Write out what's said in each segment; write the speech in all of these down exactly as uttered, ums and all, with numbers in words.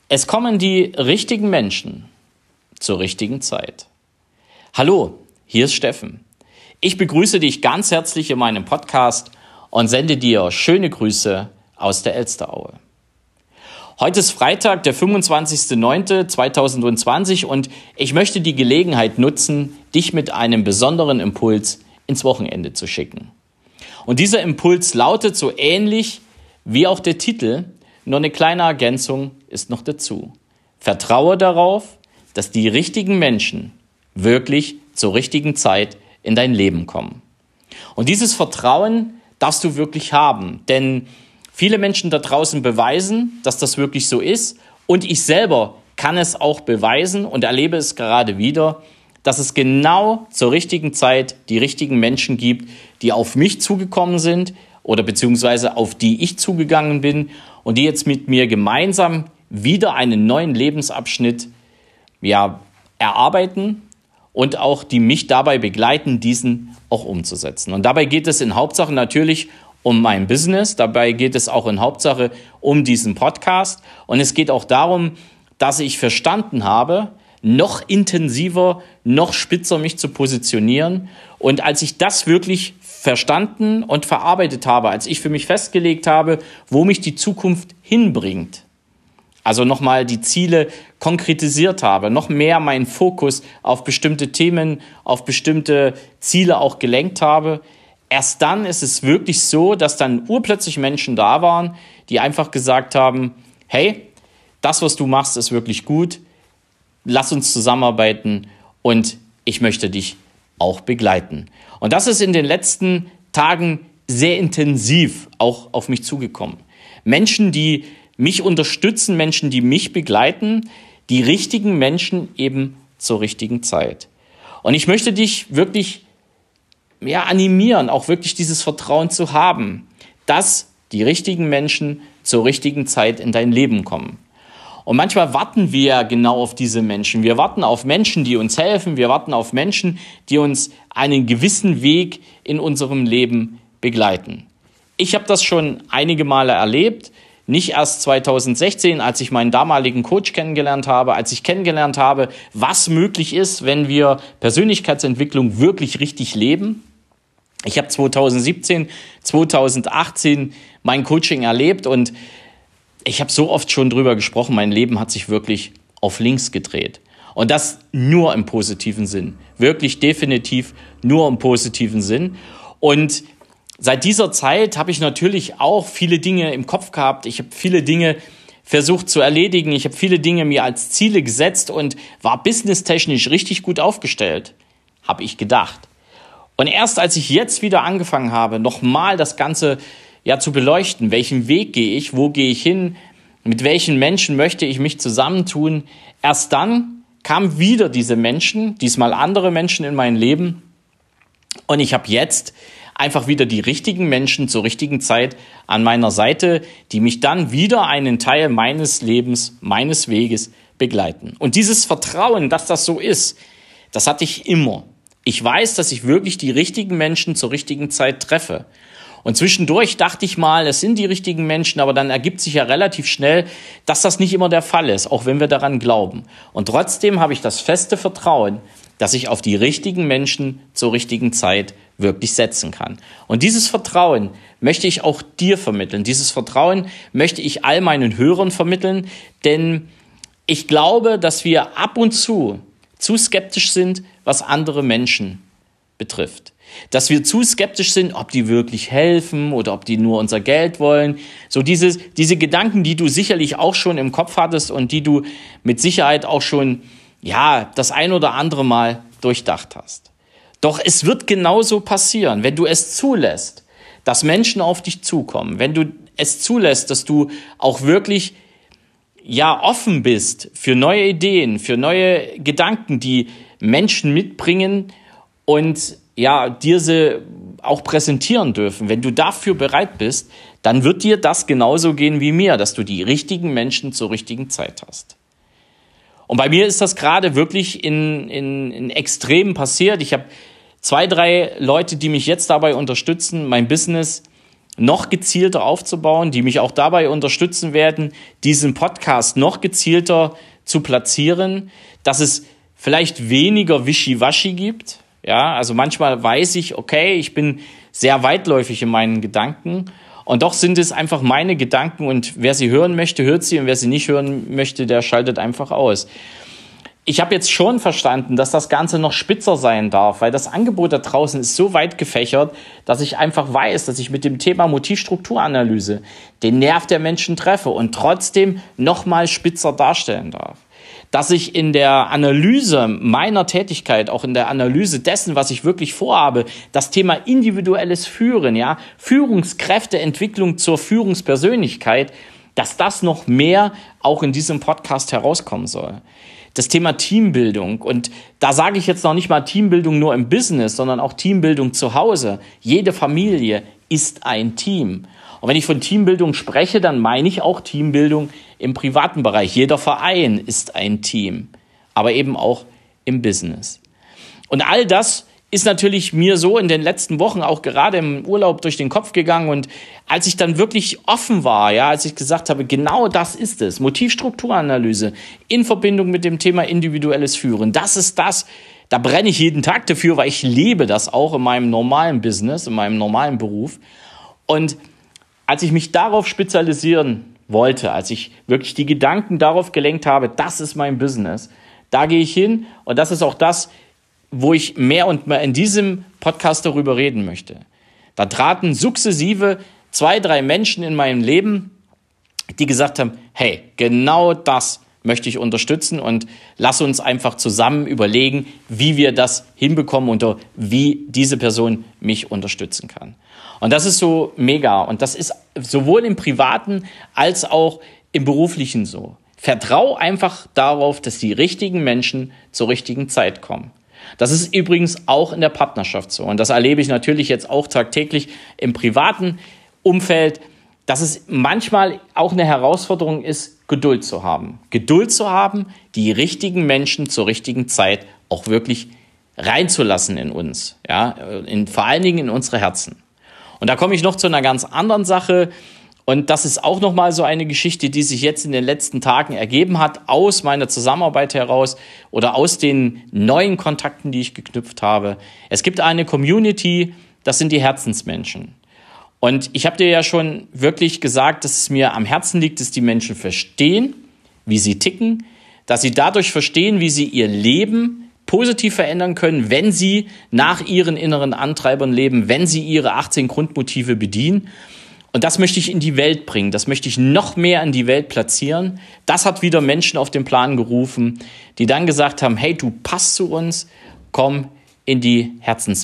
Es kommen die richtigen Menschen zur richtigen Zeit. Hallo, hier ist Steffen. Ich begrüße dich ganz herzlich in meinem Podcast und sende dir schöne Grüße aus der Elsteraue. Heute ist Freitag, der fünfundzwanzigster neunter zweitausendzwanzig und ich möchte die Gelegenheit nutzen, dich mit einem besonderen Impuls ins Wochenende zu schicken. Und dieser Impuls lautet so ähnlich wie auch der Titel, nur eine kleine Ergänzung ist noch dazu. Vertraue darauf, dass die richtigen Menschen wirklich zur richtigen Zeit in dein Leben kommen. Und dieses Vertrauen darfst du wirklich haben, denn viele Menschen da draußen beweisen, dass das wirklich so ist. Und ich selber kann es auch beweisen und erlebe es gerade wieder, dass es genau zur richtigen Zeit die richtigen Menschen gibt, die auf mich zugekommen sind oder beziehungsweise auf die ich zugegangen bin und die jetzt mit mir gemeinsam wieder einen neuen Lebensabschnitt ja, erarbeiten und auch die mich dabei begleiten, diesen auch umzusetzen. Und dabei geht es in Hauptsache natürlich um mein Business, dabei geht es auch in Hauptsache um diesen Podcast und es geht auch darum, dass ich verstanden habe, noch intensiver, noch spitzer mich zu positionieren. Und als ich das wirklich verstanden und verarbeitet habe, als ich für mich festgelegt habe, wo mich die Zukunft hinbringt, also nochmal die Ziele konkretisiert habe, noch mehr meinen Fokus auf bestimmte Themen, auf bestimmte Ziele auch gelenkt habe, erst dann ist es wirklich so, dass dann urplötzlich Menschen da waren, die einfach gesagt haben, hey, das, was du machst, ist wirklich gut, lass uns zusammenarbeiten und ich möchte dich auch begleiten. Und das ist in den letzten Tagen sehr intensiv auch auf mich zugekommen. Menschen, die mich unterstützen, Menschen, die mich begleiten, die richtigen Menschen eben zur richtigen Zeit. Und ich möchte dich wirklich ja, animieren, auch wirklich dieses Vertrauen zu haben, dass die richtigen Menschen zur richtigen Zeit in dein Leben kommen. Und manchmal warten wir genau auf diese Menschen. Wir warten auf Menschen, die uns helfen. Wir warten auf Menschen, die uns einen gewissen Weg in unserem Leben begleiten. Ich habe das schon einige Male erlebt. Nicht erst zweitausendsechzehn, als ich meinen damaligen Coach kennengelernt habe, als ich kennengelernt habe, was möglich ist, wenn wir Persönlichkeitsentwicklung wirklich richtig leben. Ich habe zweitausendsiebzehn, zweitausendachtzehn mein Coaching erlebt und ich habe so oft schon drüber gesprochen, mein Leben hat sich wirklich auf links gedreht. Und das nur im positiven Sinn. Wirklich definitiv nur im positiven Sinn. Und seit dieser Zeit habe ich natürlich auch viele Dinge im Kopf gehabt. Ich habe viele Dinge versucht zu erledigen. Ich habe viele Dinge mir als Ziele gesetzt und war businesstechnisch richtig gut aufgestellt, habe ich gedacht. Und erst als ich jetzt wieder angefangen habe, nochmal das Ganze ja zu beleuchten, welchen Weg gehe ich, wo gehe ich hin, mit welchen Menschen möchte ich mich zusammentun, erst dann kamen wieder diese Menschen, diesmal andere Menschen in mein Leben und ich habe jetzt einfach wieder die richtigen Menschen zur richtigen Zeit an meiner Seite, die mich dann wieder einen Teil meines Lebens, meines Weges begleiten. Und dieses Vertrauen, dass das so ist, das hatte ich immer. Ich weiß, dass ich wirklich die richtigen Menschen zur richtigen Zeit treffe. Und zwischendurch dachte ich mal, es sind die richtigen Menschen, aber dann ergibt sich ja relativ schnell, dass das nicht immer der Fall ist, auch wenn wir daran glauben. Und trotzdem habe ich das feste Vertrauen, dass ich auf die richtigen Menschen zur richtigen Zeit wirklich setzen kann. Und dieses Vertrauen möchte ich auch dir vermitteln. Dieses Vertrauen möchte ich all meinen Hörern vermitteln, denn ich glaube, dass wir ab und zu zu skeptisch sind, was andere Menschen betrifft. Dass wir zu skeptisch sind, ob die wirklich helfen oder ob die nur unser Geld wollen. So diese, diese Gedanken, die du sicherlich auch schon im Kopf hattest und die du mit Sicherheit auch schon, ja, das ein oder andere Mal durchdacht hast. Doch es wird genauso passieren, wenn du es zulässt, dass Menschen auf dich zukommen, wenn du es zulässt, dass du auch wirklich ja offen bist für neue Ideen, für neue Gedanken, die Menschen mitbringen und ja, dir sie auch präsentieren dürfen. Wenn du dafür bereit bist, dann wird dir das genauso gehen wie mir, dass du die richtigen Menschen zur richtigen Zeit hast. Und bei mir ist das gerade wirklich in, in, in Extremen passiert. Ich habe zwei, drei Leute, die mich jetzt dabei unterstützen, mein Business noch gezielter aufzubauen, die mich auch dabei unterstützen werden, diesen Podcast noch gezielter zu platzieren, dass es vielleicht weniger Wischiwaschi gibt. Ja, also manchmal weiß ich, okay, ich bin sehr weitläufig in meinen Gedanken und doch sind es einfach meine Gedanken und wer sie hören möchte, hört sie und wer sie nicht hören möchte, der schaltet einfach aus. Ich habe jetzt schon verstanden, dass das Ganze noch spitzer sein darf, weil das Angebot da draußen ist so weit gefächert, dass ich einfach weiß, dass ich mit dem Thema Motivstrukturanalyse den Nerv der Menschen treffe und trotzdem noch mal spitzer darstellen darf. Dass ich in der Analyse meiner Tätigkeit, auch in der Analyse dessen, was ich wirklich vorhabe, das Thema individuelles Führen, ja, Führungskräfteentwicklung zur Führungspersönlichkeit, dass das noch mehr auch in diesem Podcast herauskommen soll. Das Thema Teambildung, und da sage ich jetzt noch nicht mal Teambildung nur im Business, sondern auch Teambildung zu Hause. Jede Familie ist ein Team. Und wenn ich von Teambildung spreche, dann meine ich auch Teambildung im privaten Bereich. Jeder Verein ist ein Team, aber eben auch im Business. Und all das ist natürlich mir so in den letzten Wochen auch gerade im Urlaub durch den Kopf gegangen. Und als ich dann wirklich offen war, ja, als ich gesagt habe, genau das ist es, Motivstrukturanalyse in Verbindung mit dem Thema individuelles Führen, das ist das, da brenne ich jeden Tag dafür, weil ich lebe das auch in meinem normalen Business, in meinem normalen Beruf. Und als ich mich darauf spezialisieren wollte, als ich wirklich die Gedanken darauf gelenkt habe, das ist mein Business, da gehe ich hin und das ist auch das, wo ich mehr und mehr in diesem Podcast darüber reden möchte. Da traten sukzessive zwei, drei Menschen in meinem Leben, die gesagt haben, hey, genau das möchte ich unterstützen und lass uns einfach zusammen überlegen, wie wir das hinbekommen und wie diese Person mich unterstützen kann. Und das ist so mega und das ist sowohl im Privaten als auch im Beruflichen so. Vertrau einfach darauf, dass die richtigen Menschen zur richtigen Zeit kommen. Das ist übrigens auch in der Partnerschaft so. Und das erlebe ich natürlich jetzt auch tagtäglich im privaten Umfeld, dass es manchmal auch eine Herausforderung ist, Geduld zu haben. Geduld zu haben, die richtigen Menschen zur richtigen Zeit auch wirklich reinzulassen in uns. Ja, in, vor allen Dingen in unsere Herzen. Und da komme ich noch zu einer ganz anderen Sache. Und das ist auch nochmal so eine Geschichte, die sich jetzt in den letzten Tagen ergeben hat, aus meiner Zusammenarbeit heraus oder aus den neuen Kontakten, die ich geknüpft habe. Es gibt eine Community, das sind die Herzensmenschen. Und ich habe dir ja schon wirklich gesagt, dass es mir am Herzen liegt, dass die Menschen verstehen, wie sie ticken, dass sie dadurch verstehen, wie sie ihr Leben positiv verändern können, wenn sie nach ihren inneren Antreibern leben, wenn sie ihre achtzehn Grundmotive bedienen. Und das möchte ich in die Welt bringen, das möchte ich noch mehr in die Welt platzieren. Das hat wieder Menschen auf den Plan gerufen, die dann gesagt haben, hey, du passt zu uns, komm in die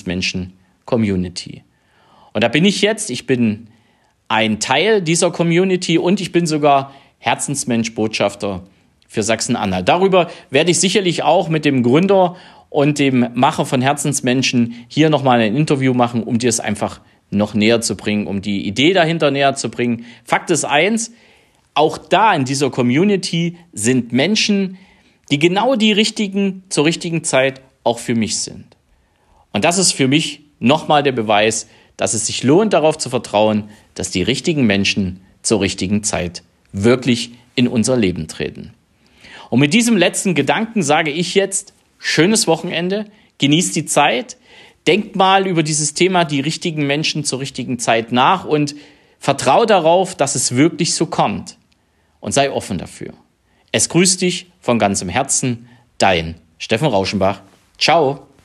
Herzensmenschen-Community. Und da bin ich jetzt, ich bin ein Teil dieser Community und ich bin sogar Herzensmensch-Botschafter für Sachsen-Anhalt. Darüber werde ich sicherlich auch mit dem Gründer und dem Macher von Herzensmenschen hier nochmal ein Interview machen, um dir es einfach noch näher zu bringen, um die Idee dahinter näher zu bringen. Fakt ist eins, auch da in dieser Community sind Menschen, die genau die richtigen, zur richtigen Zeit auch für mich sind. Und das ist für mich nochmal der Beweis, dass es sich lohnt, darauf zu vertrauen, dass die richtigen Menschen zur richtigen Zeit wirklich in unser Leben treten. Und mit diesem letzten Gedanken sage ich jetzt, schönes Wochenende, genießt die Zeit, denkt mal über dieses Thema, die richtigen Menschen zur richtigen Zeit nach und vertrau darauf, dass es wirklich so kommt. Und sei offen dafür. Es grüßt dich von ganzem Herzen, dein Steffen Rauschenbach. Ciao.